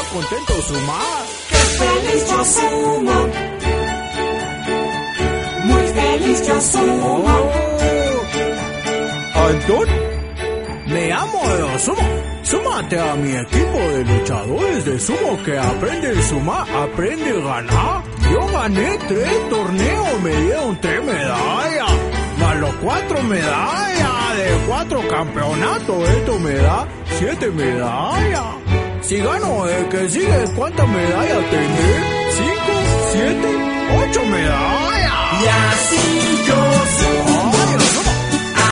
contento Suma. ¡Qué feliz yo sumo! Muy feliz yo sumo. Antón, me llamo Sumo. Súmate a mi equipo de luchadores de sumo que aprende sumar, aprende a ganar. Yo gané 3 torneos, me dieron 3 medallas, más los 4 medallas de 4 campeonatos. Esto me da 7 medallas. Si gano el que sigue, ¿cuántas medallas tendré? 5, 7, 8 medallas. Y así yo sumo.